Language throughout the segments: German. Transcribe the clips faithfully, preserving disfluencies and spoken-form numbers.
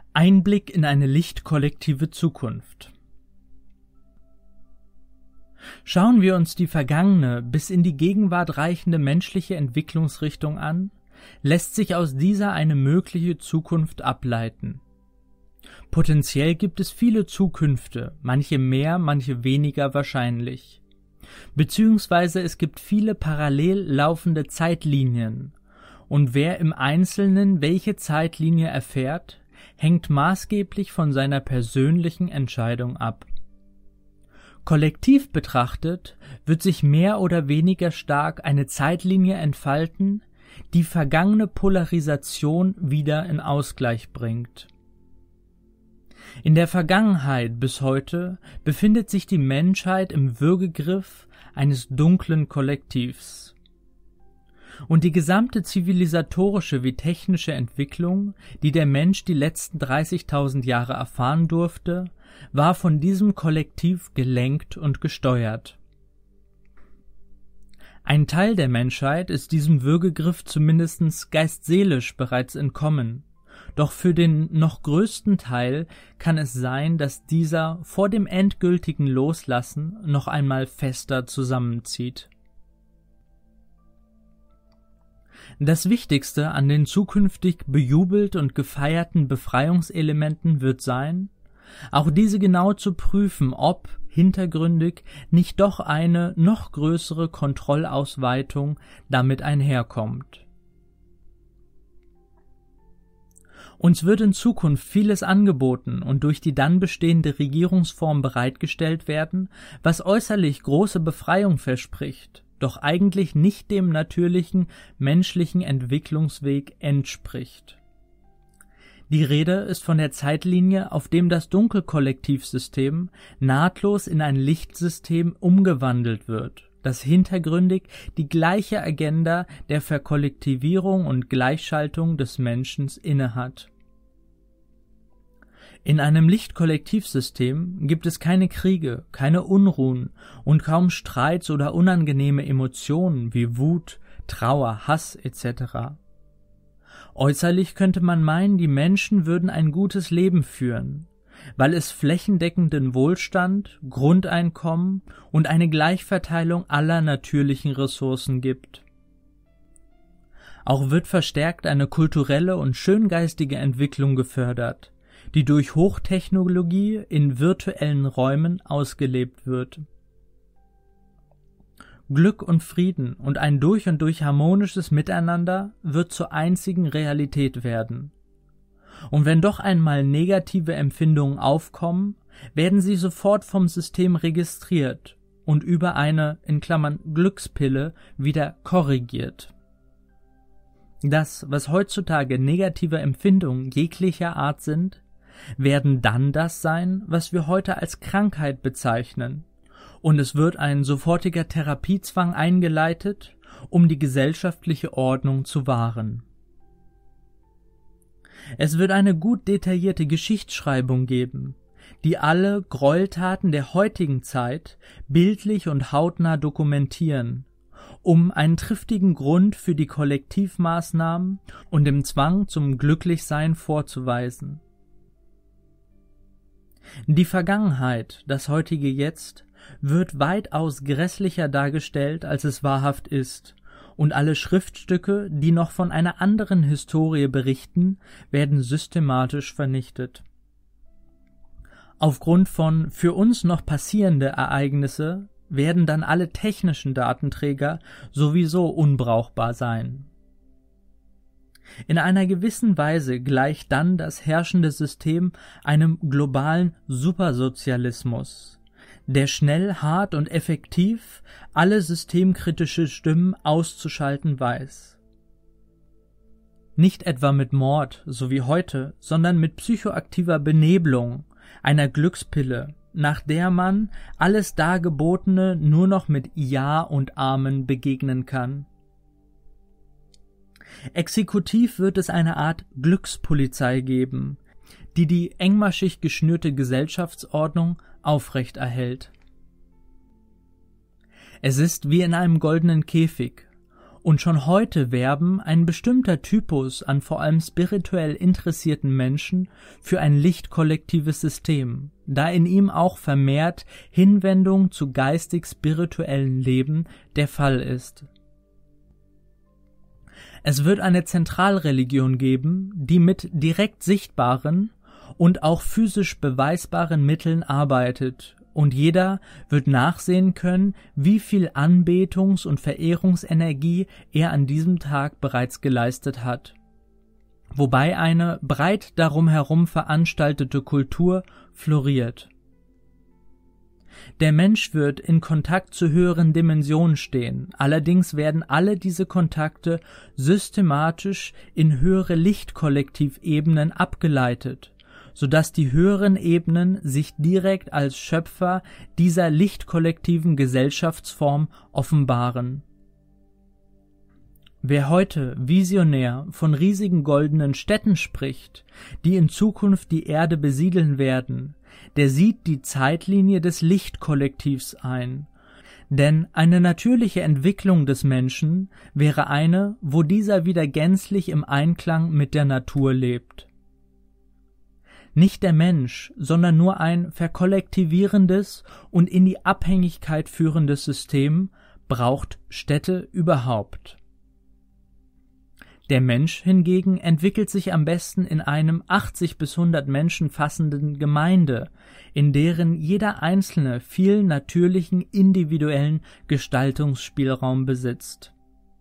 Einblick in eine lichtkollektive Zukunft. Schauen wir uns die vergangene bis in die Gegenwart reichende menschliche Entwicklungsrichtung an, lässt sich aus dieser eine mögliche Zukunft ableiten. Potenziell gibt es viele Zukünfte, manche mehr, manche weniger wahrscheinlich. Beziehungsweise es gibt viele parallel laufende Zeitlinien, und wer im Einzelnen welche Zeitlinie erfährt, hängt maßgeblich von seiner persönlichen Entscheidung ab. Kollektiv betrachtet wird sich mehr oder weniger stark eine Zeitlinie entfalten, die vergangene Polarisation wieder in Ausgleich bringt. In der Vergangenheit bis heute befindet sich die Menschheit im Würgegriff eines dunklen Kollektivs. Und die gesamte zivilisatorische wie technische Entwicklung, die der Mensch die letzten dreißigtausend Jahre erfahren durfte, war von diesem Kollektiv gelenkt und gesteuert. Ein Teil der Menschheit ist diesem Würgegriff zumindest geist-seelisch bereits entkommen, doch für den noch größten Teil kann es sein, dass dieser vor dem endgültigen Loslassen noch einmal fester zusammenzieht. Das Wichtigste an den zukünftig bejubelt und gefeierten Befreiungselementen wird sein, auch diese genau zu prüfen, ob hintergründig nicht doch eine noch größere Kontrollausweitung damit einherkommt. Uns wird in Zukunft vieles angeboten und durch die dann bestehende Regierungsform bereitgestellt werden, was äußerlich große Befreiung verspricht, doch eigentlich nicht dem natürlichen menschlichen Entwicklungsweg entspricht. Die Rede ist von der Zeitlinie, auf dem das Dunkelkollektivsystem nahtlos in ein Lichtsystem umgewandelt wird, das hintergründig die gleiche Agenda der Verkollektivierung und Gleichschaltung des Menschen innehat. In einem Lichtkollektivsystem gibt es keine Kriege, keine Unruhen und kaum Streits oder unangenehme Emotionen wie Wut, Trauer, Hass et cetera. Äußerlich könnte man meinen, die Menschen würden ein gutes Leben führen, weil es flächendeckenden Wohlstand, Grundeinkommen und eine Gleichverteilung aller natürlichen Ressourcen gibt. Auch wird verstärkt eine kulturelle und schöngeistige Entwicklung gefördert, die durch Hochtechnologie in virtuellen Räumen ausgelebt wird. Glück und Frieden und ein durch und durch harmonisches Miteinander wird zur einzigen Realität werden. Und wenn doch einmal negative Empfindungen aufkommen, werden sie sofort vom System registriert und über eine, in Klammern, Glückspille wieder korrigiert. Das, was heutzutage negative Empfindungen jeglicher Art sind, werden dann das sein, was wir heute als Krankheit bezeichnen, und es wird ein sofortiger Therapiezwang eingeleitet, um die gesellschaftliche Ordnung zu wahren. Es wird eine gut detaillierte Geschichtsschreibung geben, die alle Gräueltaten der heutigen Zeit bildlich und hautnah dokumentieren, um einen triftigen Grund für die Kollektivmaßnahmen und dem Zwang zum Glücklichsein vorzuweisen. Die Vergangenheit, das heutige Jetzt, wird weitaus grässlicher dargestellt, als es wahrhaft ist, und alle Schriftstücke, die noch von einer anderen Historie berichten, werden systematisch vernichtet. Aufgrund von für uns noch passierende Ereignisse werden dann alle technischen Datenträger sowieso unbrauchbar sein. In einer gewissen Weise gleicht dann das herrschende System einem globalen Supersozialismus, der schnell, hart und effektiv alle systemkritische Stimmen auszuschalten weiß. Nicht etwa mit Mord, so wie heute, sondern mit psychoaktiver Benebelung, einer Glückspille, nach der man alles Dargebotene nur noch mit Ja und Amen begegnen kann. Exekutiv wird es eine Art Glückspolizei geben, die die engmaschig geschnürte Gesellschaftsordnung aufrechterhält. Es ist wie in einem goldenen Käfig, Und schon heute werben ein bestimmter Typus an vor allem spirituell interessierten Menschen für ein lichtkollektives System, da in ihm auch vermehrt Hinwendung zu geistig-spirituellen Leben der Fall ist. Es wird eine Zentralreligion geben, die mit direkt sichtbaren und auch physisch beweisbaren Mitteln arbeitet, und jeder wird nachsehen können, wie viel Anbetungs- und Verehrungsenergie er an diesem Tag bereits geleistet hat. Wobei eine breit darum herum veranstaltete Kultur floriert. Der Mensch wird in Kontakt zu höheren Dimensionen stehen, allerdings werden alle diese Kontakte systematisch in höhere Lichtkollektivebenen abgeleitet, sodass die höheren Ebenen sich direkt als Schöpfer dieser lichtkollektiven Gesellschaftsform offenbaren. Wer heute visionär von riesigen goldenen Städten spricht, die in Zukunft die Erde besiedeln werden, der sieht die Zeitlinie des Lichtkollektivs ein. Denn eine natürliche Entwicklung des Menschen wäre eine, wo dieser wieder gänzlich im Einklang mit der Natur lebt. Nicht der Mensch, sondern nur ein verkollektivierendes und in die Abhängigkeit führendes System braucht Städte überhaupt. Der Mensch hingegen entwickelt sich am besten in einem achtzig bis hundert Menschen fassenden Gemeinde, in deren jeder Einzelne viel natürlichen, individuellen Gestaltungsspielraum besitzt.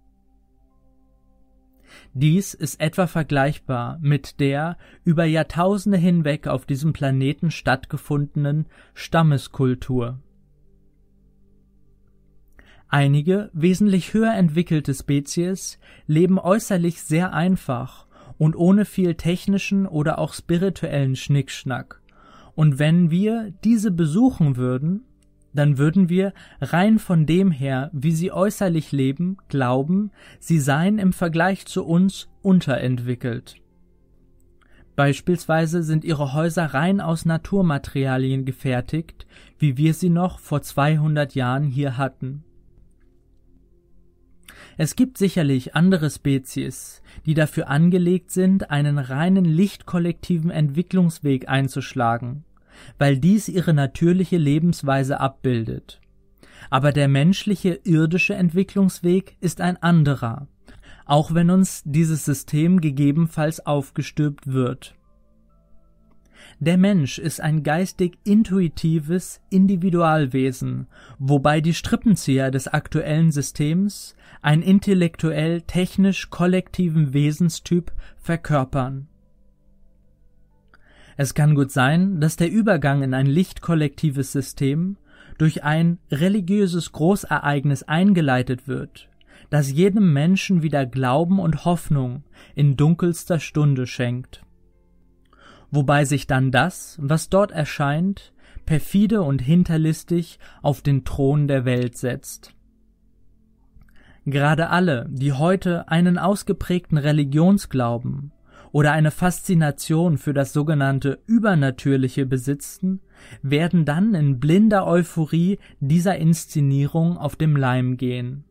Dies ist etwa vergleichbar mit der über Jahrtausende hinweg auf diesem Planeten stattgefundenen Stammeskultur. Einige wesentlich höher entwickelte Spezies leben äußerlich sehr einfach und ohne viel technischen oder auch spirituellen Schnickschnack, und wenn wir diese besuchen würden, dann würden wir rein von dem her, wie sie äußerlich leben, glauben, sie seien im Vergleich zu uns unterentwickelt. Beispielsweise sind ihre Häuser rein aus Naturmaterialien gefertigt, wie wir sie noch vor zweihundert Jahren hier hatten. Es gibt sicherlich andere Spezies, die dafür angelegt sind, einen reinen lichtkollektiven Entwicklungsweg einzuschlagen, weil dies ihre natürliche Lebensweise abbildet. Aber der menschliche irdische Entwicklungsweg ist ein anderer, auch wenn uns dieses System gegebenenfalls aufgestülpt wird. Der Mensch ist ein geistig-intuitives Individualwesen, wobei die Strippenzieher des aktuellen Systems einen intellektuell-technisch-kollektiven Wesenstyp verkörpern. Es kann gut sein, dass der Übergang in ein lichtkollektives System durch ein religiöses Großereignis eingeleitet wird, das jedem Menschen wieder Glauben und Hoffnung in dunkelster Stunde schenkt. Wobei sich dann das, was dort erscheint, perfide und hinterlistig auf den Thron der Welt setzt. Gerade alle, die heute einen ausgeprägten Religionsglauben oder eine Faszination für das sogenannte Übernatürliche besitzen, werden dann in blinder Euphorie dieser Inszenierung auf dem Leim gehen.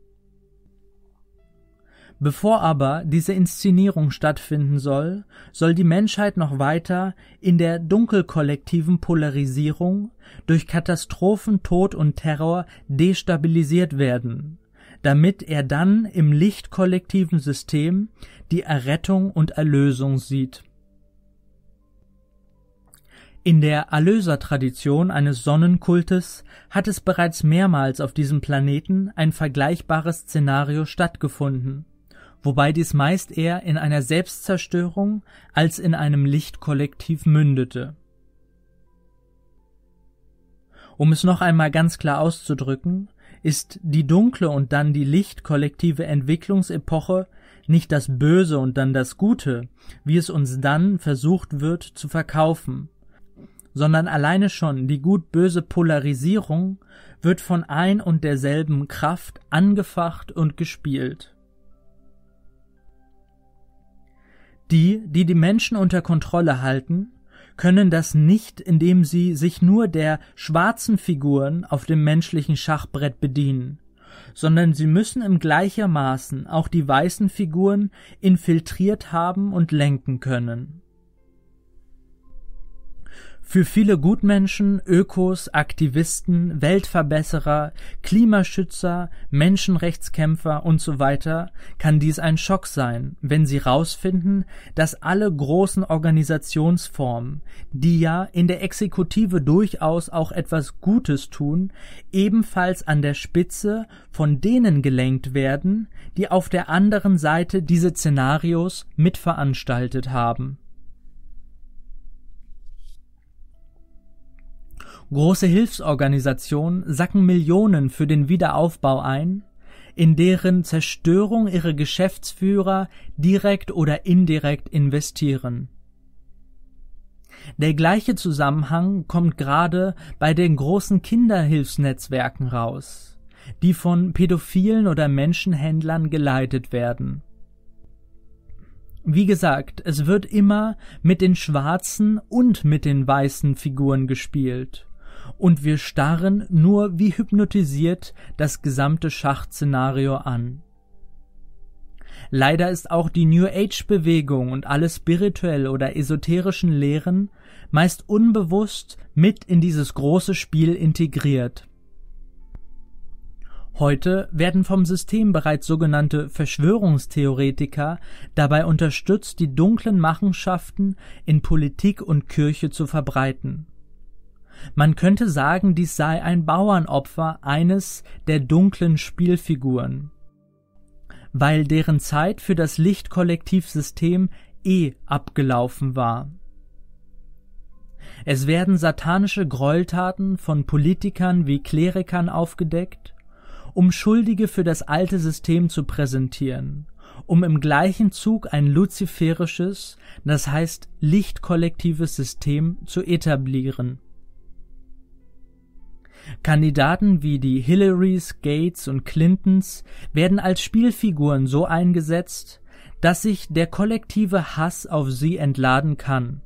Bevor aber diese Inszenierung stattfinden soll, soll die Menschheit noch weiter in der dunkelkollektiven Polarisierung durch Katastrophen, Tod und Terror destabilisiert werden, damit er dann im lichtkollektiven System die Errettung und Erlösung sieht. In der Erlösertradition eines Sonnenkultes hat es bereits mehrmals auf diesem Planeten ein vergleichbares Szenario stattgefunden, wobei dies meist eher in einer Selbstzerstörung als in einem Lichtkollektiv mündete. Um es noch einmal ganz klar auszudrücken, ist die dunkle und dann die lichtkollektive Entwicklungsepoche nicht das Böse und dann das Gute, wie es uns dann versucht wird zu verkaufen, sondern alleine schon die gut-böse Polarisierung wird von ein und derselben Kraft angefacht und gespielt. Die, die die Menschen unter Kontrolle halten, können das nicht, indem sie sich nur der schwarzen Figuren auf dem menschlichen Schachbrett bedienen, sondern sie müssen im gleichermaßen auch die weißen Figuren infiltriert haben und lenken können. Für viele Gutmenschen, Ökos, Aktivisten, Weltverbesserer, Klimaschützer, Menschenrechtskämpfer und so weiter kann dies ein Schock sein, wenn sie rausfinden, dass alle großen Organisationsformen, die ja in der Exekutive durchaus auch etwas Gutes tun, ebenfalls an der Spitze von denen gelenkt werden, die auf der anderen Seite diese Szenarios mitveranstaltet haben. Große Hilfsorganisationen sacken Millionen für den Wiederaufbau ein, in deren Zerstörung ihre Geschäftsführer direkt oder indirekt investieren. Der gleiche Zusammenhang kommt gerade bei den großen Kinderhilfsnetzwerken raus, die von Pädophilen oder Menschenhändlern geleitet werden. Wie gesagt, es wird immer mit den schwarzen und mit den weißen Figuren gespielt. Und wir starren nur wie hypnotisiert das gesamte Schachszenario an. Leider ist auch die New Age-Bewegung und alle spirituell oder esoterischen Lehren meist unbewusst mit in dieses große Spiel integriert. Heute werden vom System bereits sogenannte Verschwörungstheoretiker dabei unterstützt, die dunklen Machenschaften in Politik und Kirche zu verbreiten. Man könnte sagen, dies sei ein Bauernopfer eines der dunklen Spielfiguren, weil deren Zeit für das Lichtkollektivsystem eh abgelaufen war. Es werden satanische Gräueltaten von Politikern wie Klerikern aufgedeckt, um Schuldige für das alte System zu präsentieren, um im gleichen Zug ein luziferisches, das heißt lichtkollektives System zu etablieren. Kandidaten wie die Hillarys, Gates und Clintons werden als Spielfiguren so eingesetzt, dass sich der kollektive Hass auf sie entladen kann.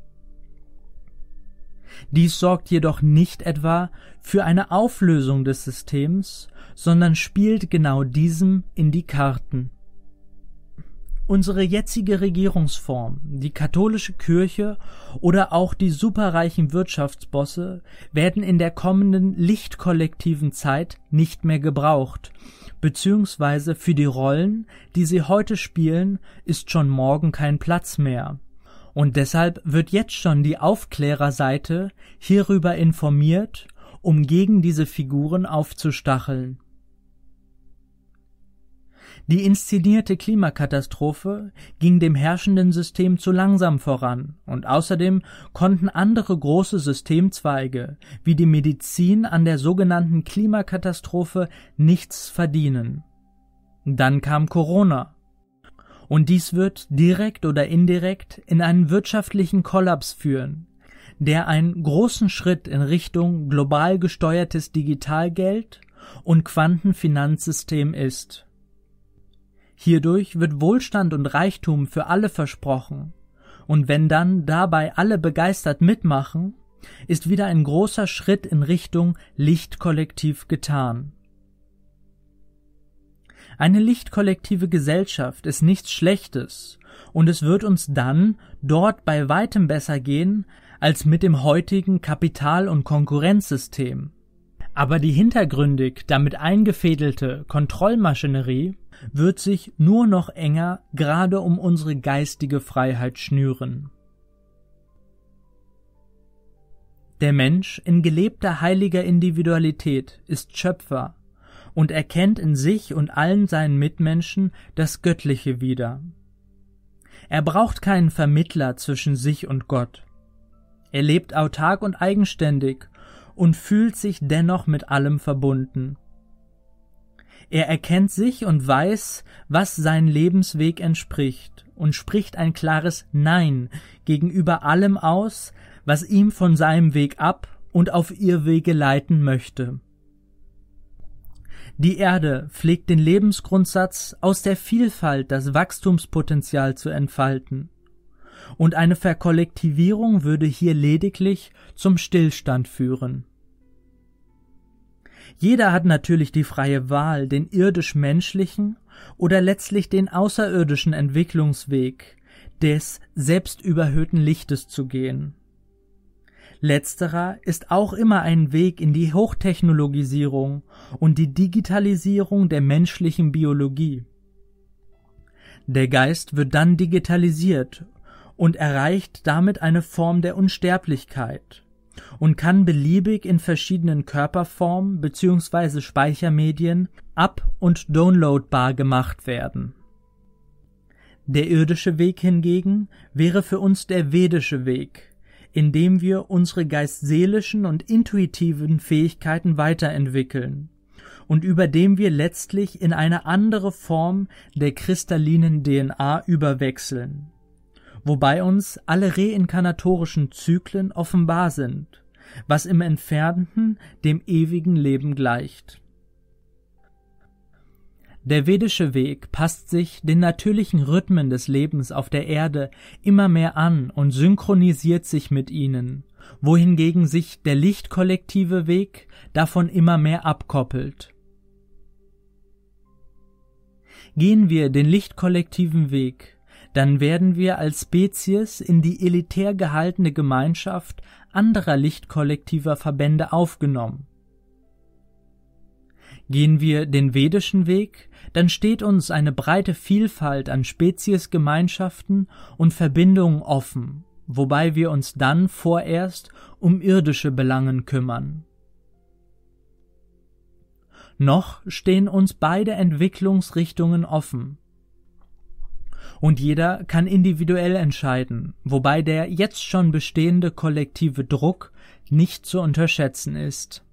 Dies sorgt jedoch nicht etwa für eine Auflösung des Systems, sondern spielt genau diesem in die Karten. Unsere jetzige Regierungsform, die katholische Kirche oder auch die superreichen Wirtschaftsbosse werden in der kommenden lichtkollektiven Zeit nicht mehr gebraucht, beziehungsweise für die Rollen, die sie heute spielen, ist schon morgen kein Platz mehr. Und deshalb wird jetzt schon die Aufklärerseite hierüber informiert, um gegen diese Figuren aufzustacheln. Die inszenierte Klimakatastrophe ging dem herrschenden System zu langsam voran und außerdem konnten andere große Systemzweige wie die Medizin an der sogenannten Klimakatastrophe nichts verdienen. Dann kam Corona. Und dies wird direkt oder indirekt in einen wirtschaftlichen Kollaps führen, der einen großen Schritt in Richtung global gesteuertes Digitalgeld und Quantenfinanzsystem ist. Hierdurch wird Wohlstand und Reichtum für alle versprochen, und wenn dann dabei alle begeistert mitmachen, ist wieder ein großer Schritt in Richtung Lichtkollektiv getan. Eine lichtkollektive Gesellschaft ist nichts Schlechtes, und es wird uns dann dort bei weitem besser gehen als mit dem heutigen Kapital- und Konkurrenzsystem. Aber die hintergründig damit eingefädelte Kontrollmaschinerie wird sich nur noch enger gerade um unsere geistige Freiheit schnüren. Der Mensch in gelebter heiliger Individualität ist Schöpfer und erkennt in sich und allen seinen Mitmenschen das Göttliche wieder. Er braucht keinen Vermittler zwischen sich und Gott. Er lebt autark und eigenständig und fühlt sich dennoch mit allem verbunden. Er erkennt sich und weiß, was sein Lebensweg entspricht und spricht ein klares Nein gegenüber allem aus, was ihm von seinem Weg ab und auf ihr Wege leiten möchte. Die Erde pflegt den Lebensgrundsatz, aus der Vielfalt das Wachstumspotenzial zu entfalten, und eine Verkollektivierung würde hier lediglich zum Stillstand führen. Jeder hat natürlich die freie Wahl, den irdisch-menschlichen oder letztlich den außerirdischen Entwicklungsweg des selbstüberhöhten Lichtes zu gehen. Letzterer ist auch immer ein Weg in die Hochtechnologisierung und die Digitalisierung der menschlichen Biologie. Der Geist wird dann digitalisiert und erreicht damit eine Form der Unsterblichkeit und kann beliebig in verschiedenen Körperformen bzw. Speichermedien up- und downloadbar gemacht werden. Der irdische Weg hingegen wäre für uns der vedische Weg, indem wir unsere geistseelischen und intuitiven Fähigkeiten weiterentwickeln und über dem wir letztlich in eine andere Form der kristallinen D N A überwechseln, wobei uns alle reinkarnatorischen Zyklen offenbar sind, was im Entfernten dem ewigen Leben gleicht. Der vedische Weg passt sich den natürlichen Rhythmen des Lebens auf der Erde immer mehr an und synchronisiert sich mit ihnen, wohingegen sich der lichtkollektive Weg davon immer mehr abkoppelt. Gehen wir den lichtkollektiven Weg, dann werden wir als Spezies in die elitär gehaltene Gemeinschaft anderer lichtkollektiver Verbände aufgenommen. Gehen wir den vedischen Weg, dann steht uns eine breite Vielfalt an Speziesgemeinschaften und Verbindungen offen, wobei wir uns dann vorerst um irdische Belangen kümmern. Noch stehen uns beide Entwicklungsrichtungen offen. Und jeder kann individuell entscheiden, wobei der jetzt schon bestehende kollektive Druck nicht zu unterschätzen ist.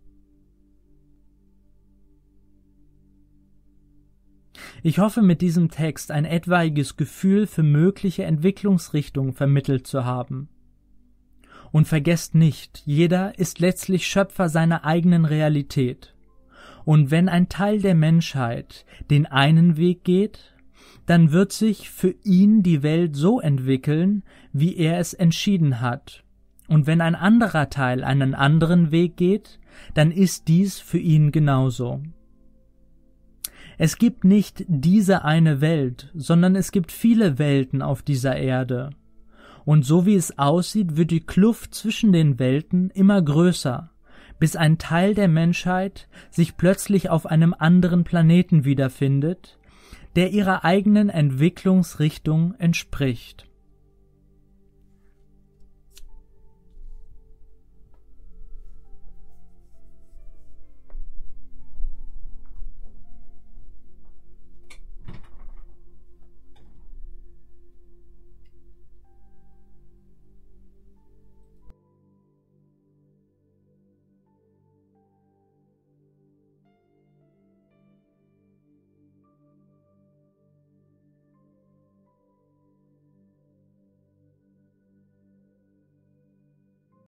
Ich hoffe, mit diesem Text ein etwaiges Gefühl für mögliche Entwicklungsrichtungen vermittelt zu haben. Und vergesst nicht, jeder ist letztlich Schöpfer seiner eigenen Realität. Und wenn ein Teil der Menschheit den einen Weg geht, dann wird sich für ihn die Welt so entwickeln, wie er es entschieden hat. Und wenn ein anderer Teil einen anderen Weg geht, dann ist dies für ihn genauso. Es gibt nicht diese eine Welt, sondern es gibt viele Welten auf dieser Erde. Und so wie es aussieht, wird die Kluft zwischen den Welten immer größer, bis ein Teil der Menschheit sich plötzlich auf einem anderen Planeten wiederfindet, der ihrer eigenen Entwicklungsrichtung entspricht.